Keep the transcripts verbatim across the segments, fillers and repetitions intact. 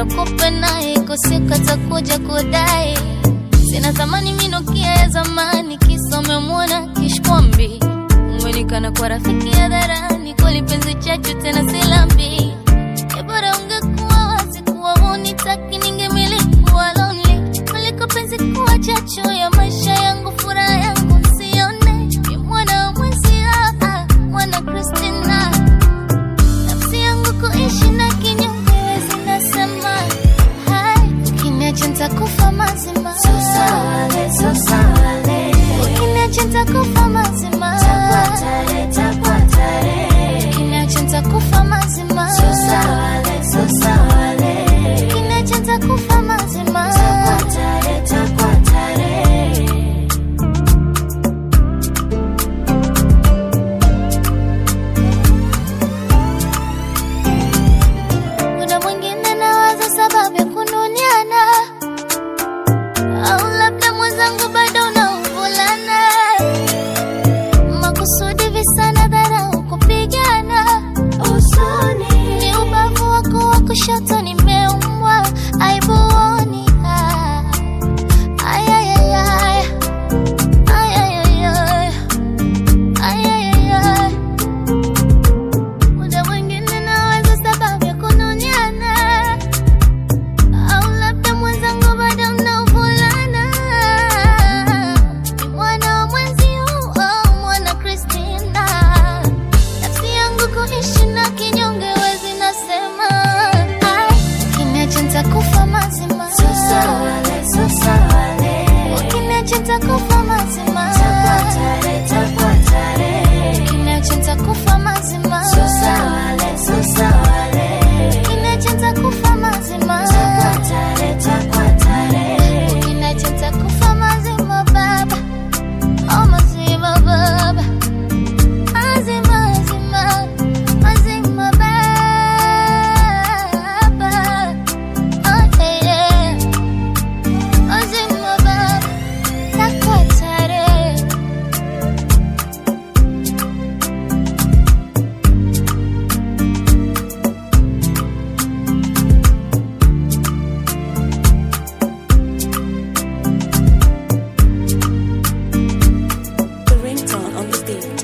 kukopa naye koseka takuja kudai. Sina thamani minukia ya zamani kisa umemwona kishkwambi. Umenikana kwa rafiki ya dharani kweli penzi chachu tena silambi. Ya bora ungekuwa wazi kuwa hunitaki ningemiliki kuwa lonely. Kuliko penzi kuwa chachu ya maisha yangu furaha yangu nsione. Ni mwana mwezi haa mwana Christina. Nafsi yangu kuishi na kinyonge wezi nasema hai. Ukiniacha nitakufa mazima. Sosa wale, sosa wale. Ukiniacha nitakufa mazima. Takwatare, takwatare. Ukiniacha nitakufa mazima. Sosa wale, sosa wale. Ukiniacha nitakufa mazima. Takwatare, takwatare. Kuna mwingine nawaza sababu ya kununiana. Au labda mwenzangu bado na uvulana. Makusudi visana dharau kupigana. Usoni Ni ubavu wako wa kushoto nimeumwa. Aibuoni ah. Ay ay ay ay. Ay ay ay ay. Ay ay ay ay. Muda mwingine nawaza sababu ya kununiana. Au labda mwenzangu bado na uvulana. Ni mwana wa mwenzi oh mwana Christina. Nafsi yangu kuishi na kinyonge wezi nasema ai. Ukiniacha nitakufa mazima. sosa wale, sosa wale. Ukiniacha nitakufa mazima. Takwatare, takwatare. Ukiniacha nitakufa mazima. Sosa wale, sosa wale. Ukiniacha nitakufa mazima. Takwatare, takwatare. Ukiniacha nitakufa mazima baba. Oh mazima baba. Mazima mazima. Mazima baba. Oh yeah yeah. Mazima baba. Takwatare. The ringtone on the stage.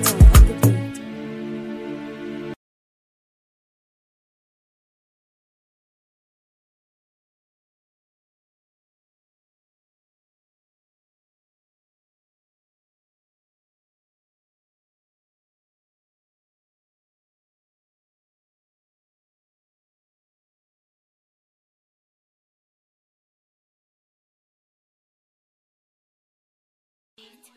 Beat.